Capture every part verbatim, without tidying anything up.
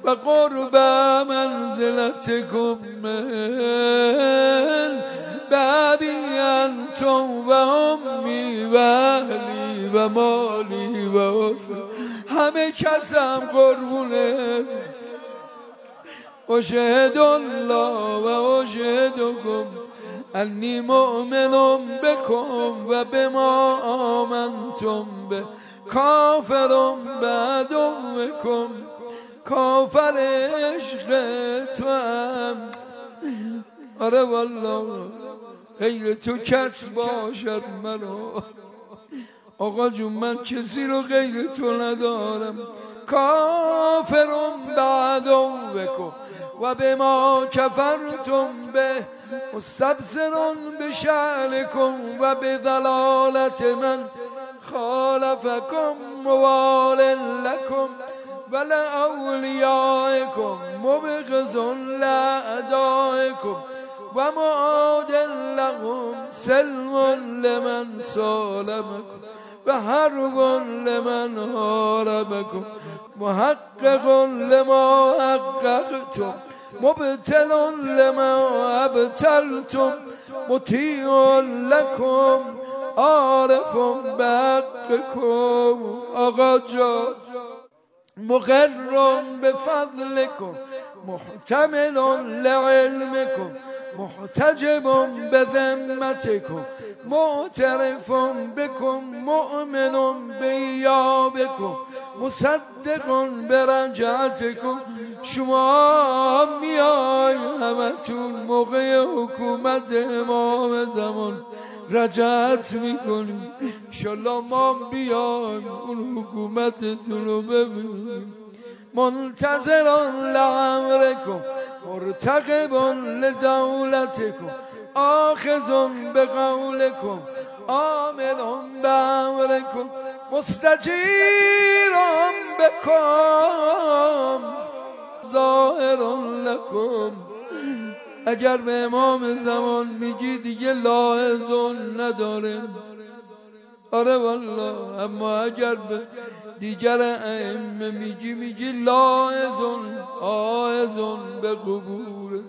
و قرب منزلتكم من بابی انتم و امی و اهلی و مالی و حسن. همه کسم قربونه. اشهد الله و اشهدکم انی مؤمن بکم و بما آمنتم به کافر بعدوکم. کافر عشق تو هم. آره والله غیر تو کس باشد منو. آقا جون من کسی رو غیر تو ندارم. کافر بعدوکم و به ما کفرتم به مستبصر بشأنکم و به ضلالت من خالفکم موال لکم و لأولیائکم مبغض لأعدائکم و معاد لهم سلم لمن سالمکم و حرب لمن حاربکم محقق لما حققتم مبتل لما ابتلتم مطیع لکم عارف بحقکم. آقا جان مقر بفضلکم محتمل لعلمکم محتجب بذمتکم معترف بكم مؤمن بإیابکم مصدق برجعتکم. شما میای همتون موقع حکومت امام زمان رجعت میکنیم. انشالله ما بیایم اون حکومتتون رو ببینیم. منتظر لعمرکم مرتقب لدولتکم آخذ بقولکم عامل بامرکم مستجیر بکم ظاهر لکم. اگر به امام زمان میگی دیگه لاحظون نداره. آره والله. اما اگر به دیگر ائمه میگی میگی لاحظون آحظون به قبور.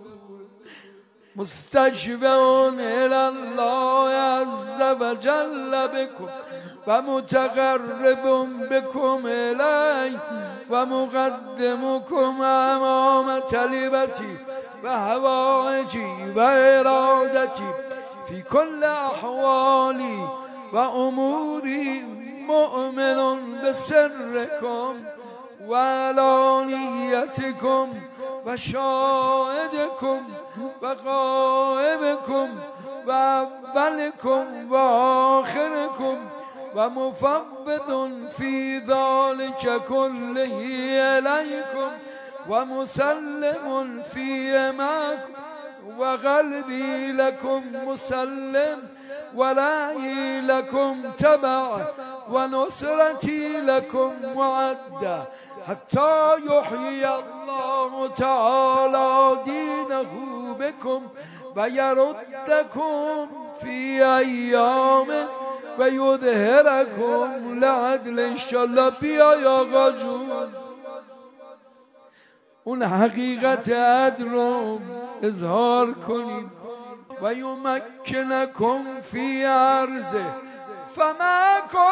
مستشفعون الالله عز و جل بکم و متقرب بکم الی و مقدمکم امام طلبتی و حوائجی و ارادتی فی کل احوالی و اموری مؤمن بسرکم و علانیتکم و شاهدکم و قائمکم و اولکم و آخرکم و مفوض فی ذلک کله الیکم و مسلم فی معکم و قلبی لکم مسلم و رأیی لکم تبع و نصرتی لکم معده حتی یحیی الله تعالی دینه بکم و یردکم فی ایام و یظهرکم لعدل. انشالله بیای آقا جون اون حقیقت عدل رو اظهار کنیم و یمکنکم فی عرضه فماکم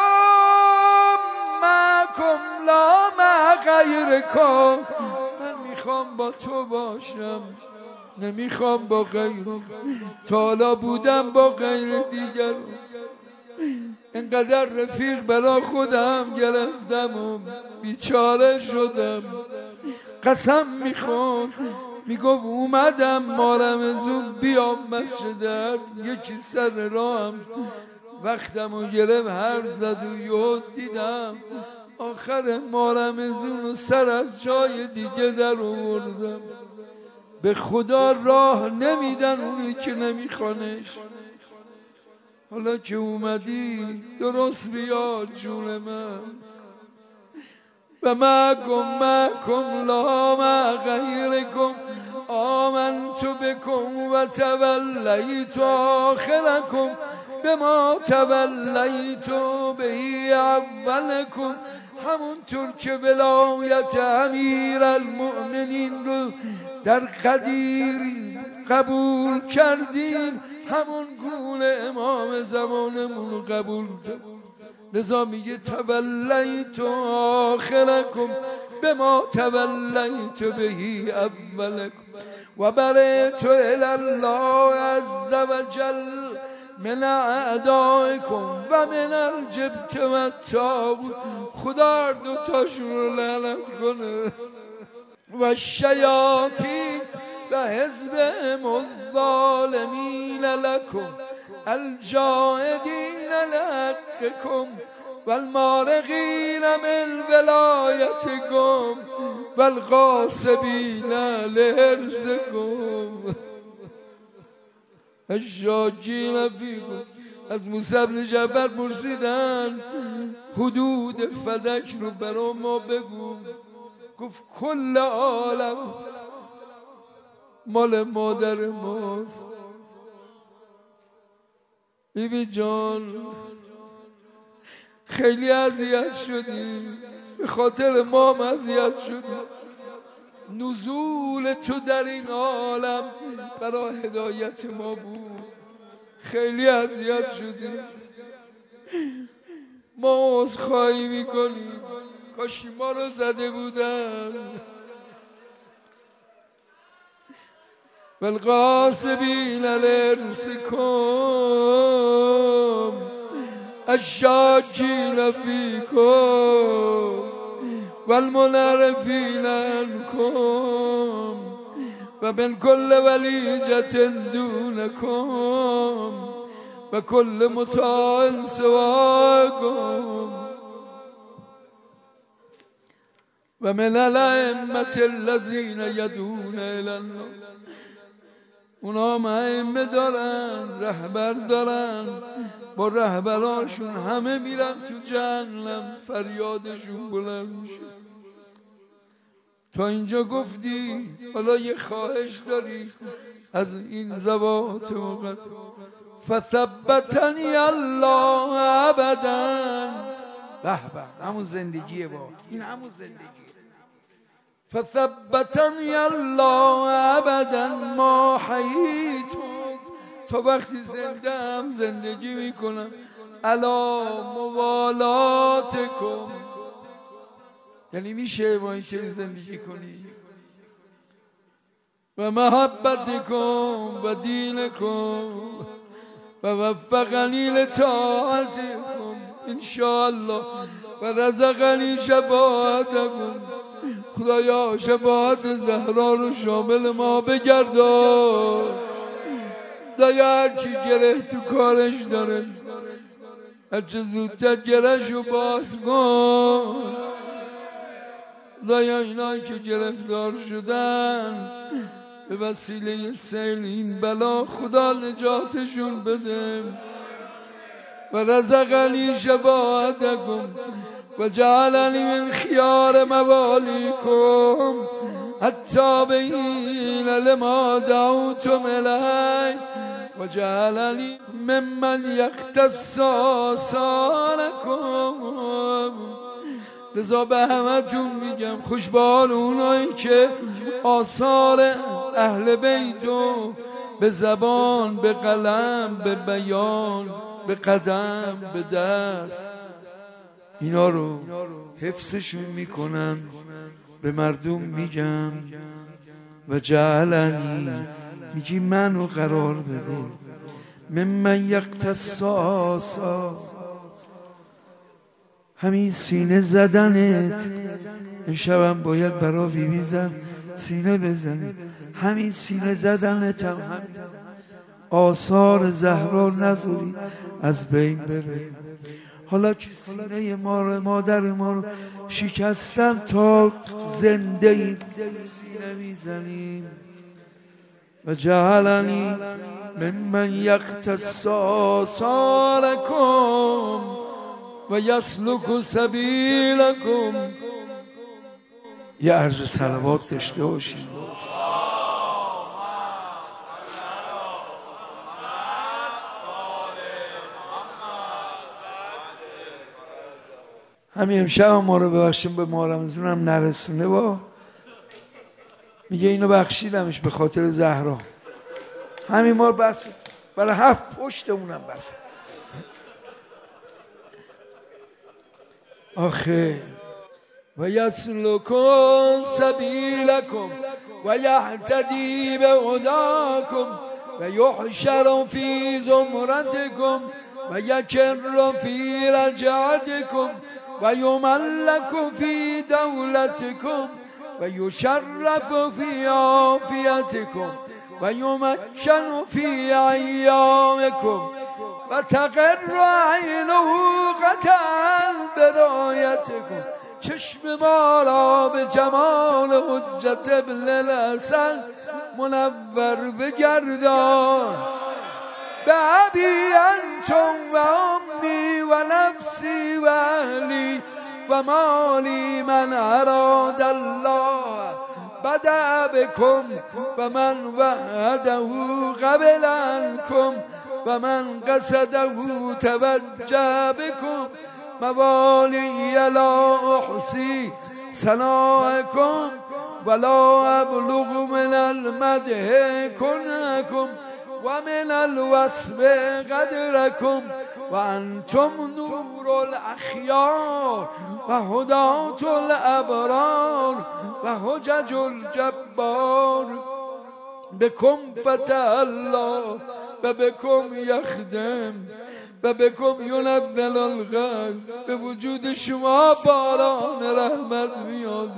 ماکم لا مع غیرکم. من میخوام با تو باشم نمیخوام با غیر. تا حالا بودم با غیر دیگر. اینقدر رفیق برا خودم گرفتم و بیچاره شدم. قسم میخورد میگفت اومدم مارمزون بیام مسجد یکی سر راهم وقتم و گرفت حرف زد و یوز دیدم آخر مارمزون و سر از جای دیگه در آوردم. به خدا راه نمیدن اونی که نمیخوانش. حالا که اومدی درست بیار جون من. و معکم معکم لا مع غیرکم آمنت بکم و تولیت آخرکم بما تولیت به اولکم همونطور که ولایت امیر المؤمنین رو در قدیر قبول کردیم همون گونه امام زمانمون رو قبول کرد. لذا میگه تولیت آخرکم به ما تولیت بهی اولکم و بریت الی الله عز و جل من اعدائکم و من الجبت و الطاغوت. خدا دو تاشون رو لعنت کنه و شیاطین و حزبهم الظالمین لکم الجاهدین لحقکم والمارقین من ولایتکم والغاصبین لارزکم. الشاجین فیکم. از موسی بن جعفر پرسیدن حدود فدک رو برا ما بگو. گفت کل عالم مال مادر ماست. بیبی جان خیلی اذیت شدی، به خاطر ما هم اذیت شدی. نزول تو در این عالم برای هدایت ما بود. خیلی اذیت شدی، ما عذرخواهی میکنیم. کاشی ما رو زده بودن. والغاصبین لارزکم الشاکین فیکم والمنعرفین عنکم و من کل ولیجة دونکم و کل مطاع سواکم و من الائمة الذین یدعون الی النار. اونا هم ائمه دارن، رهبر دارن، با رهبرانشون همه میرن تو جهنم، فریادشون بلند میشه. تا اینجا گفتی، حالا یه خواهش داری از این زبات مقدس. فثبتنی الله ابدا. به به، همون زندگیه با این، همون زندگی. فثبتنی الله ابدا ما حییت. تا وقتی زنده هم زندگی میکنم. الا موالاتکم. یعنی میشه با این که زندگی کنی. و محبتکم و دینکم و وفقنی لطاعتکم انشاءالله و رزقنی شفاعتکم. خدایا شفاعت زهرا رو شامل ما بگردان. خدایا هر کی گره تو کارش داره هرچه زودتر گرهش رو باز کن. خدایا اینایی که گرفتار شدن به وسیله سیل این بلا خدا نجاتشون بده. و رزقنی شفاعتکم و جعلنی من خیار موالیکم التابعین لما دعوتم الی و جعلنی ممن یختص آثارکم. لذا به همتون میگم خوشبال اونایی که آثار اهل بیتو به زبان، به قلم، به بیان، به قدم، به دست اینا رو حفظشون میکنن، به مردم میگم. و جعلنی میگی منو قرار بده ممن یقتص آثار. همین سینه زدنت امشبم باید برا بیبی زن سینه بزنی. همین سینه زدنت هم همین آثار زهرا نذاری از بین بره. حالا که سینه ما رو مادر ما رو شکستن تا زنده این سینه میزنیم. و جعلنی ممن یقتص آثارکم و یسلک سبیلکم. یه عرض صلوات داشته باشیم. همین امشب ما رو ببخشیم به ماه رمضان هم نرسونه با میگه اینو بخشیدمش به خاطر زهرا. همین ما بس برای هفت پشتمونم بس. آخه و یسلکم سبیلکم و یهتدی بهداکم و یحشر فی زمرتکم و یکر فی رجعتکم و یملک فی دولتکم و یشرف فی عافیتکم و یمکن فی ایامکم و تقر عینه قطعا برایتکم. چشم ما را به جمال حجت ابن الحسن منور بگردان. به ابی انتم و امی و نفسی و اهلی و مالی من اراد الله بدأ بکم و من وعده قبل عنکم و من قصده توجه بکم موالی لا احصی ثناءکم ولا ابلغ من المدح کنکم و من الوصف قدرکم و انتم نور الاخیار و هدات الابرار و حجج الجبار. بکم فتح الله و بکم یخدم و بکم ینزل الغیث. به وجود شما باران رحمت میاد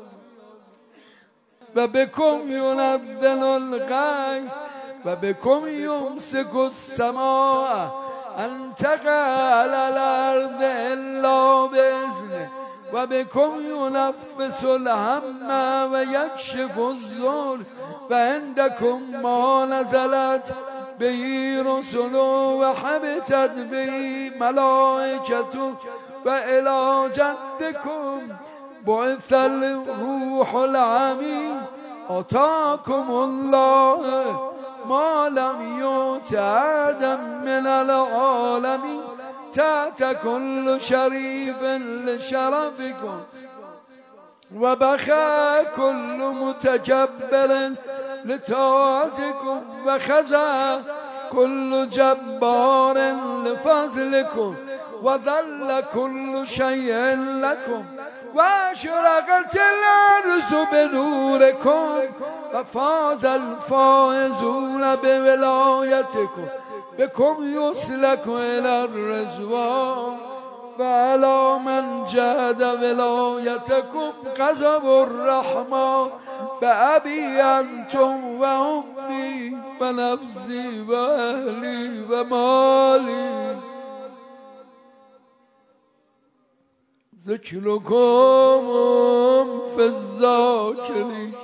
و بکم ینزل الغیث و بکم یمسک السماء ان تقع علی الارض الا باذنه و بکم ینفس الهم و یکشف الضر و عندکم ما نزلت بهی رسل و حبتت بهی ملائکت و الی جدکم بعث الروح الامین آتاکم الله ما لم یؤت احدا من العالمین تحت کل شریف لشرفکم و بخى كل متكبر لطاعتكم و خضع كل جبار لفضلكم و ذل كل شيء لكم و اشرقت الارض بنوركم و فاز الفائزون بولایتكم. بكم يسلك الى الرضوان و علی من جهد ولایتکم غضب الرحمن. به ابی انتم و امی و نفسی و اهلی و مالی ذکرکم فی الذاکرین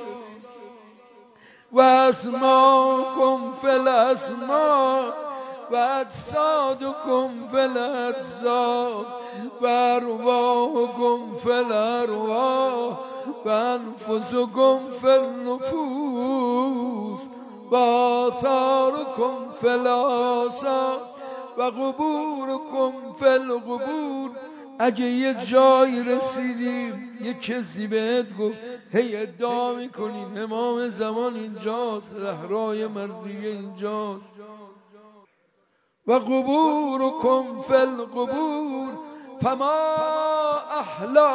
و اسماکم فی الاسماء و اجسادکم فی الاجساد و ارواحکم فی الارواح و انفسکم فی النفوس و آثارکم فی الآثار و قبورکم فی القبور. اگه یه جایی رسیدیم یه کسی بهت گفت هی ادعا میکنیم امام زمان اینجاست، زهرای مرضیه اینجاست، و قبورکم فی القبور فما احلا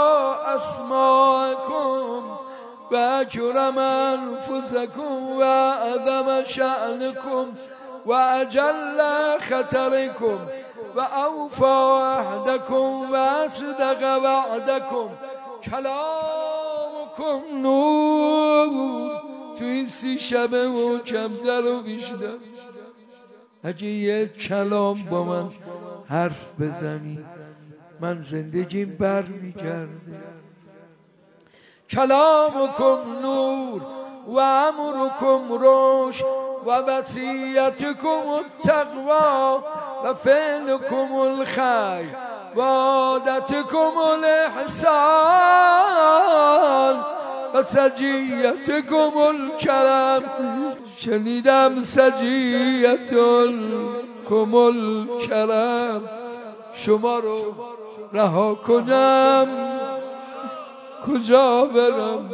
اسماءکم و اکرم انفسکم و اعظم شأنکم و اجل خطرکم و اوفا عهدکم و اصدق وعدکم. کلامکم نور. تو این سی شبه و کمتر و بیشتر اگه یه کلام با من حرف بزنی من زندگیم بر میگرده. کلامکم نور و امرکم رشد و وصیتکم التقوا و فعلکم الخیر و عادتکم الاحسان و سجیتکم الکرم. شنیدم سجیتکم الکرم شما رو رها کنم کجا برم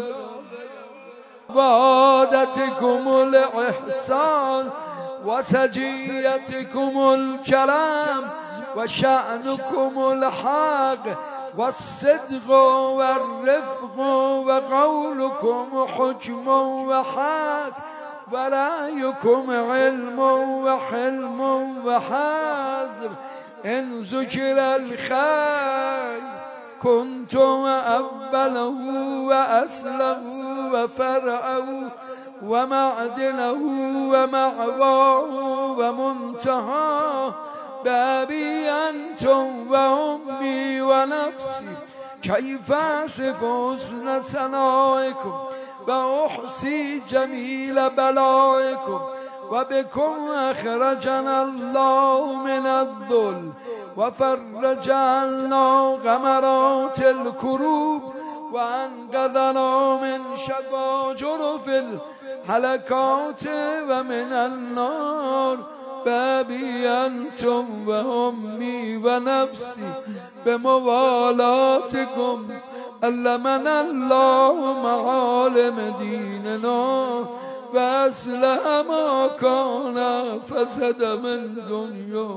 وعادتكم الإحسان وسجيتكم الكلام وشأنكم الحق والصدق والرفق وقولكم حكم وحق ورأيكم علم وحلم وحزم إن ذكر الخير كنتم أوله وأصله وفرعه ومعدنه ومعواه ومنتهاه بابي أنتم وأمي ونفسي كيف أصف حسن ثنائكم وأحصي جميل بلائكم وبكم أخرجنا الله من الذل وفرج عنا غمرات الكروب وأنقذنا من شفاجر في الحلقات ومن النار بابي أنتم وأمي ونفسي بموالاتكم علمنا الله معالم ديننا وأصلح ما كان فسد من دنيا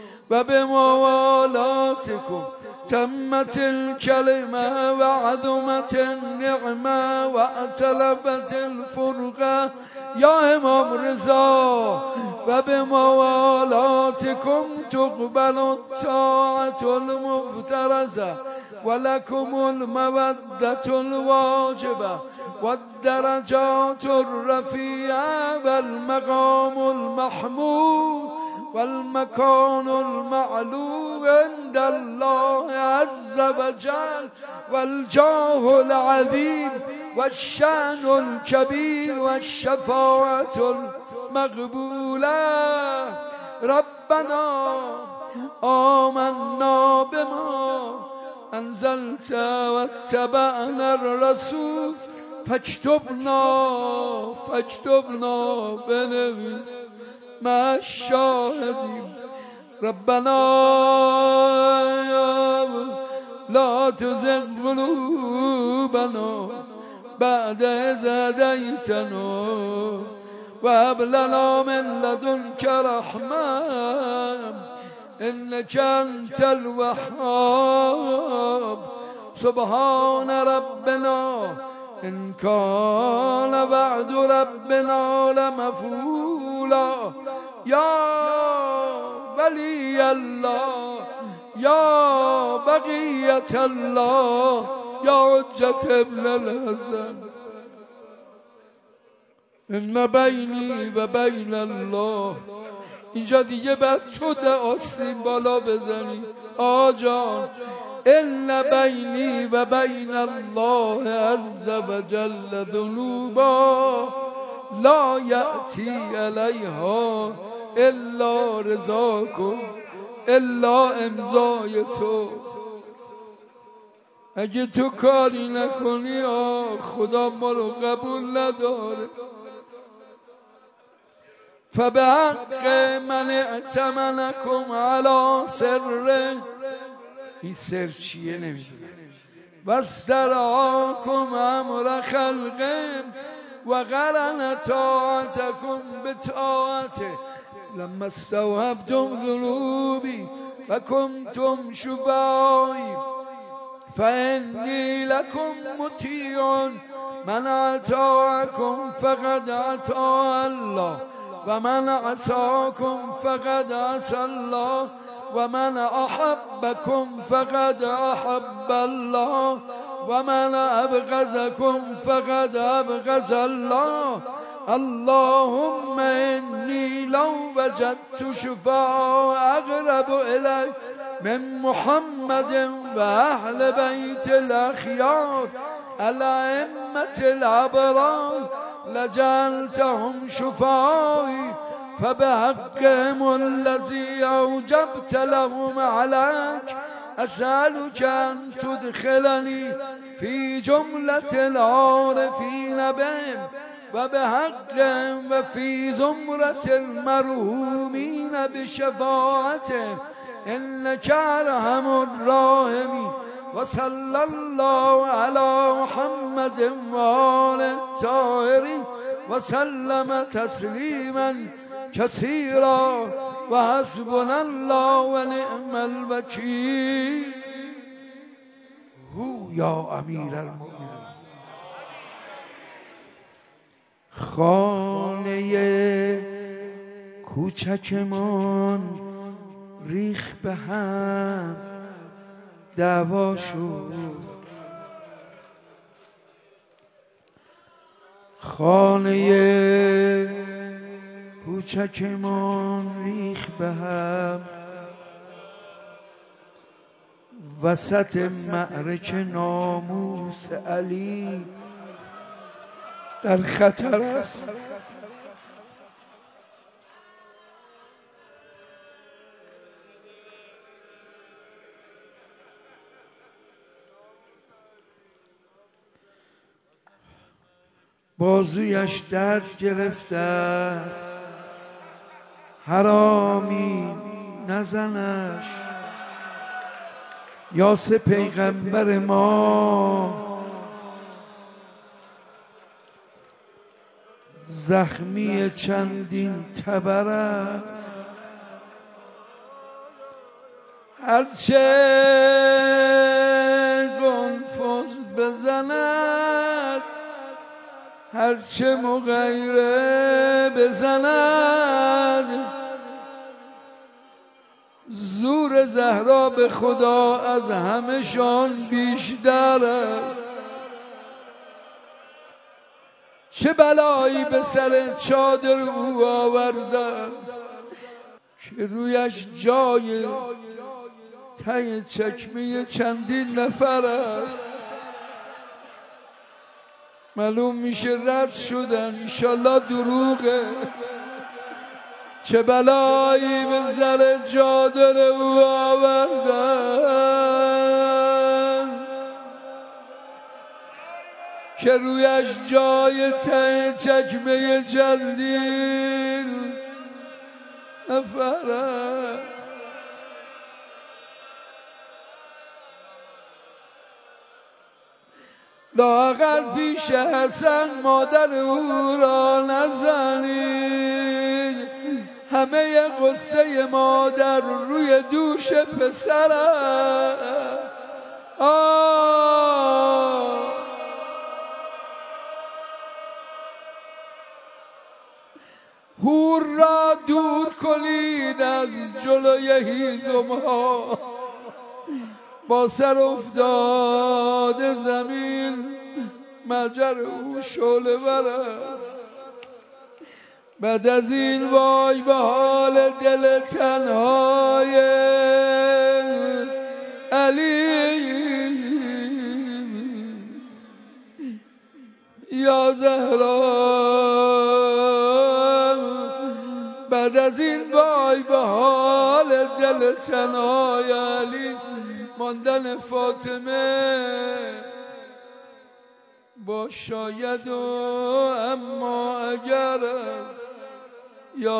وبموالاتكم تمت الكلمة وعظمت النعمة وأتلفت الفرقة يا إمام رضا وبموالاتكم تقبل الطاعة المفترزة ولكم المودة الواجبة والدرجات الرفيعة والمقام المحمود والمكان المعلوم عند الله عز وجل والجاه العظيم والشأن الكبير والشفاعة المقبولة ربنا آمنا بما أنزلت واتبعنا الرسول فاكتبنا فاكتبنا بنویس مع الشاهدين ربنا لا تزغ قلوبنا بعد إذ هديتنا وهب لنا من لدنك رحمة إنك أنت الوهاب سبحان ربنا إن كان وعد ربنا لمفعولا يا ولي الله يا بقية الله يا حجة ابن الحسن إن بيني وبين الله اینجا دیگه بعد تو آستین بالا بزنی آجان إن بيني وبين الله عز وجل ذنوبا لا يأتي عليها إلا رضاكم إلا امضای تو اگه تو کاری نکنی آه خدا ما رو قبول نداره فبحق من ائتمنكم على سره این سر چیه نمیدونم واسترعاكم امر خلقهم وقرن طاعتكم بطاعته لما استوهبتم ذنوبي وكنتم شفعائي فإني لكم مطيع من أطاعكم فقد أطاع الله ومن عصاكم فقد عصى الله ومن أحبكم فقد أحب الله ومن أبغضكم فقد أبغض الله اللهم إني لو وجدت شفاء أقرب إليك من محمد وأهل بيت الأخيار الأئمة الأبرار لجعلتهم شفائي فبحقهم الذي أوجبت لهم عليك أسألك أن تدخلني في جملة العارفين بهم وبحقهم وفي زمرة المرهومين بشفاعتهم انك ارحم الراحمین و صلی الله علی محمد و آل الطاهرین و سلم تسلیما کثیرا و حسبنا الله و نعم الوکیل. هو یا امیر المؤمنین. خانه کوچکمان ریخ به هم دعوا شد، خانه کوچکمان ریخ به هم، وسط معرکه ناموس علی در خطر است. بازویش درد گرفته است، حرامی نزنش. یاس پیغمبر ما زخمی چندین تبر است، هرچه گنفذ بزند، هرچه مغیره بزند، زور زهرا به خدا از همه شان بیشتر است. چه بلایی به سر چادر او آوردن که رویش جای ته چکمه چندین نفر است. معلوم میشه رد شدن، انشالله دروغه. چه بلایی به سر چادر او آوردن که رویش جای ته چکمه چندین نفره. لااقل پیش حسن مادر او را نزنید، همه قصه مادر روی دوش پسر آه. هور را دور کنید از جلوی هیزم ها، با سر افتاده زمین مجر او شعله ور است. بعد از این وای به حال دل تنهای علی یا زهرا، بعد از این وای به حال دل تنهای علی. ماندن فاطمه با شاید و اما اگر یا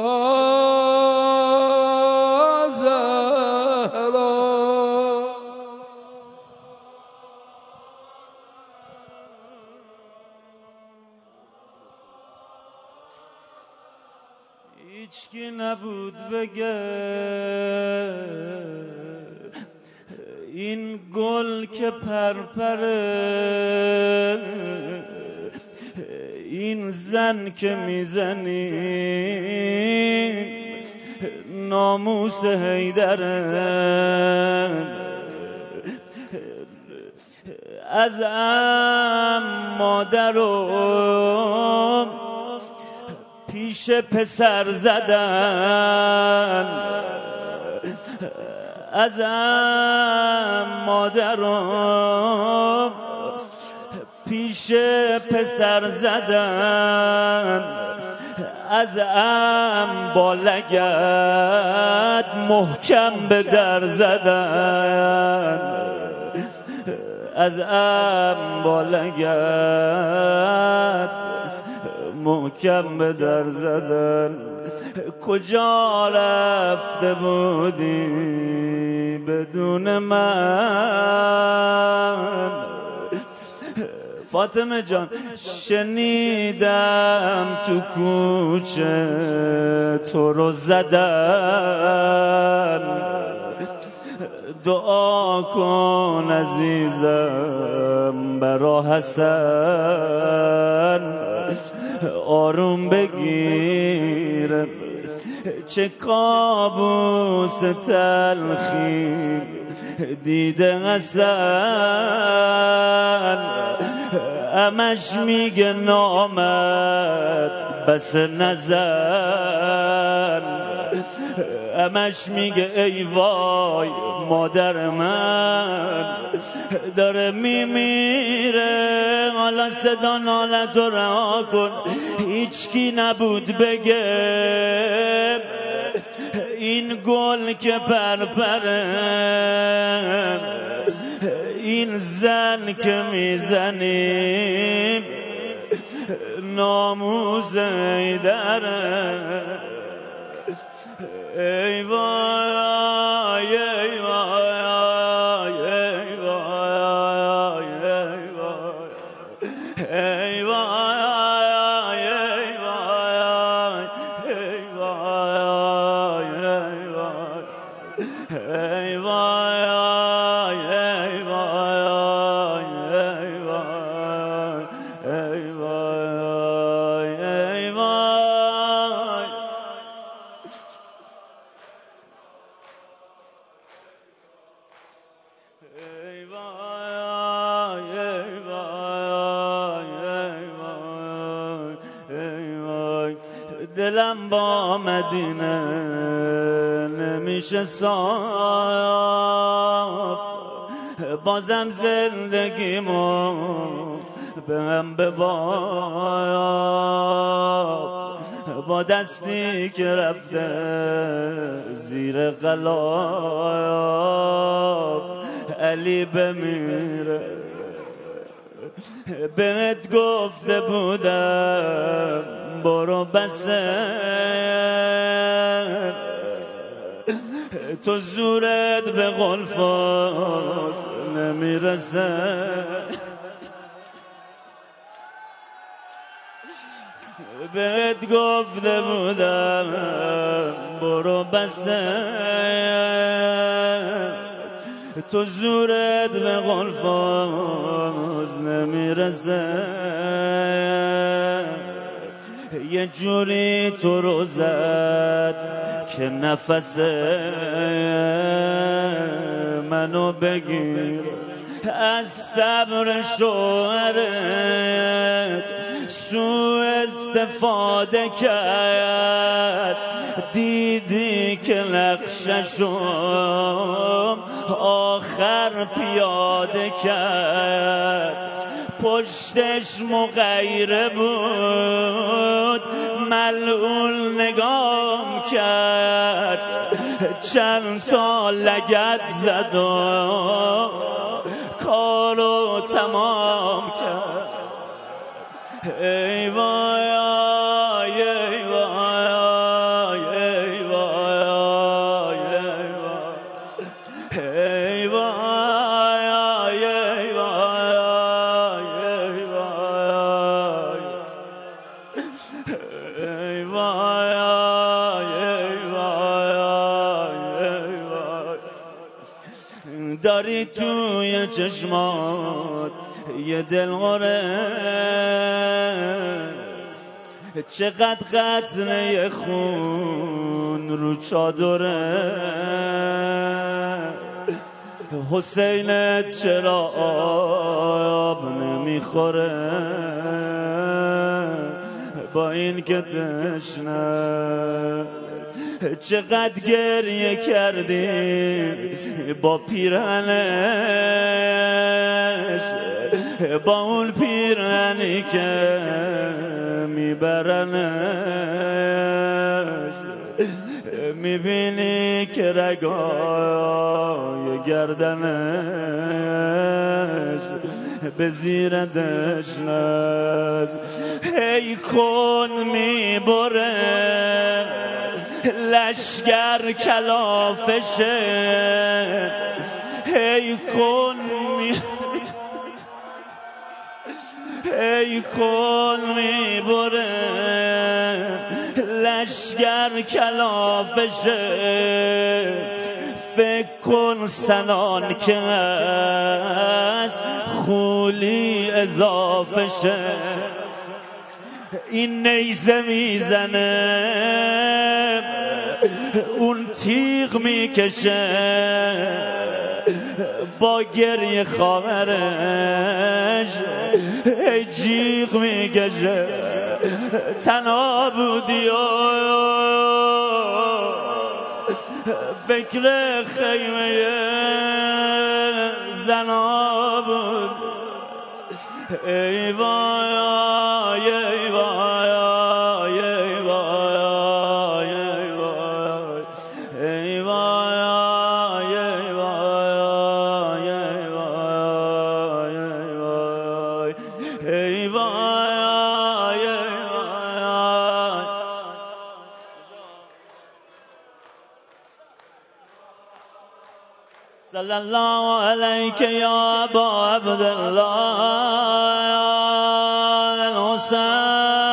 زهرا. هیچکی نبود بگه این گل که پرپره، این زن که میزنی ناموس حیدره. از ام مادرم پیش پسر زدن، ازم مادرم پیش پسر زدن، ازم با لگد محکم به در زدن، ازم با لگد محکم به در زدن. کجا رفته بودی بدون من؟ فاطمه جان شنیدم تو کوچه تو رو زدن، دعا کن عزیزم برا حسن، آروم بگیر چه کابوس تلخی دیده حسن. همش میگه نامد بس نزن، همش میگه ای وای مادر من داره میمیره. حالا صدا نالت رو رها کن، هیچکی نبود بگه این گل که پرپره، این زن که میزنیم ناموس ایدره. ای وای ای وای ای وای ای وای ای وای ای وای ای وای ای دلم با مدینه نمیشه صاف، بازم زندگیمو به هم بباف، با دستی که رفته زیر غلاف علی بمیره. بهت گفته بودم برو بسه، تو زورت به قلفاز نمیرسه. بهت گفته بودم برو بسه، تو زورت به قلفاز نمیرسه. یه جوری تو رو زد که نفس منو بگیر، از صبر شوهرت سوء استفاده کرد. دیدی که نقششم آخر پیاده کرد، پشتش مغیره بود ملعون نگام کرد. چند تا لگد زد و کارو تمام کرد. ای وای ای وای ای وای ای وای ای وای ای وای. داری توی چشمات یه دلغوره، چقدر قطره خون رو چادره. حسینت چرا آب نمیخوره با این که تشنه؟ چقدر گریه کردی با پیرهنش، با اون پیرهنی که میبرنش. میبینی که رگای گردنش به زیر دشنز ای کن میبره لشگر کلافشه ای کن می ای کن میبره لشگر کلافشه فکر کن سنان که از خولی اضافه شه این نیزه میزنه اون تیغ میکشه با گریه خواهرش ای جیغ میکشه تنها بودی و فکر خیمه زنا بود ای وای ای وای ای وای ای وای ای وای ای وای ای وای ای صلی الله علیک یا ابا عبدالله الحسین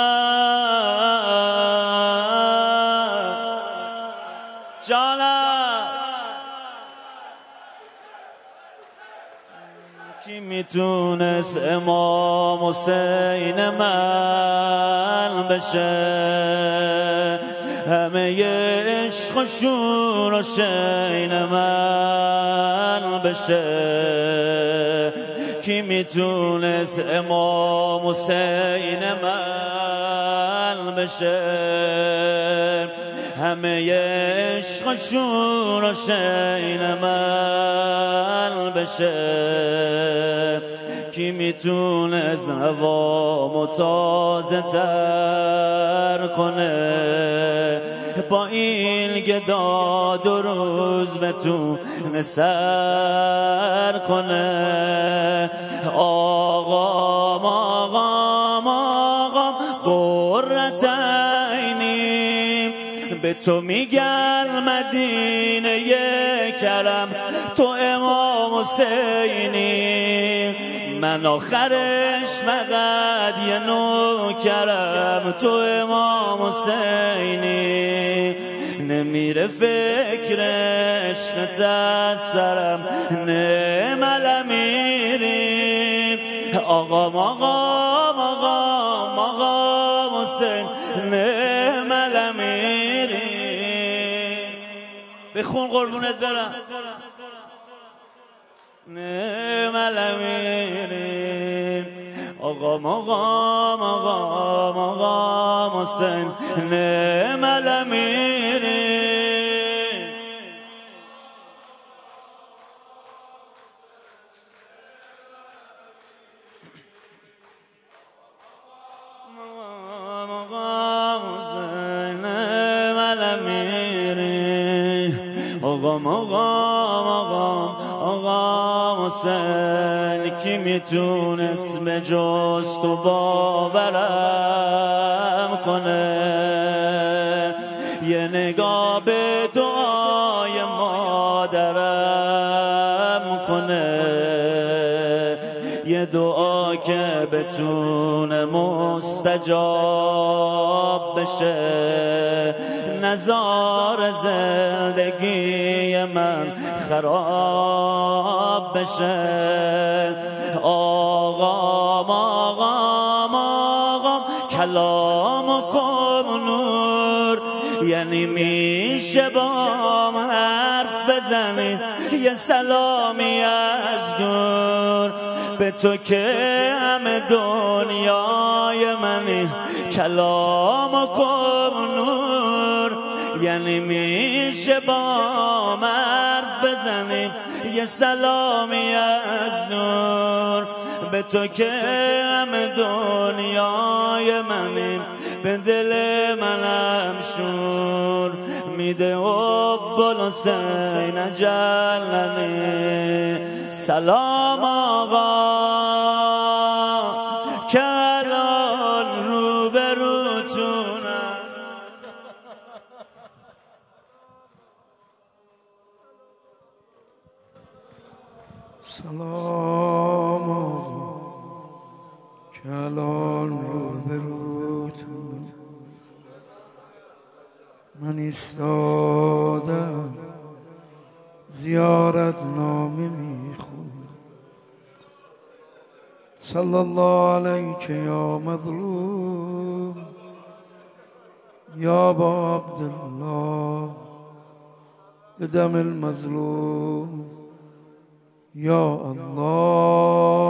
جانم کی میتونست امام حسین من بشه همه عشق و شور و شین من بشه کی میتونست امام حسین من بشه همه عشق و شور و شین من بشه کی میتونست هوا تازه تر کنه با این گدا دو روز بتونه سر کنه آقام آقام آقام قرة عینی به تو میگن مدینه کرم تو امام حسینی من آخرش فقط یه نوکرم تو امام حسینی نمیره فکرش از سرم نعم امیری آقام آقام آقام آقام حسین نعم امیری بخون قربونت برم نعم امیری آقام آقام آقام آقام حسین نعم امیری آقام آقام آقام آقام حسین کی میتونست به جز تو باورم کنه یه نگاه به دعای مادرم کنه یه دعا که بتونه مستجاب بشه نزار زندگی من خراب بشه آقام آقام آقام کلام کن نور یعنی میشه با حرف بزنی یه سلامی از دور به تو که همه دنیای منی کلام کن نور یعنی میشه با حرف بزنی یه سلامی از نور به تو که همه دنیای منی به دل منم شور میده حب الحسین جلنی سلام آقا سلام آقا که الان رو به روتون من ایستادم زیارت نامه میخونم. صلی الله علیک یا مظلوم یا با عبدالله بدم المظلوم یا الله.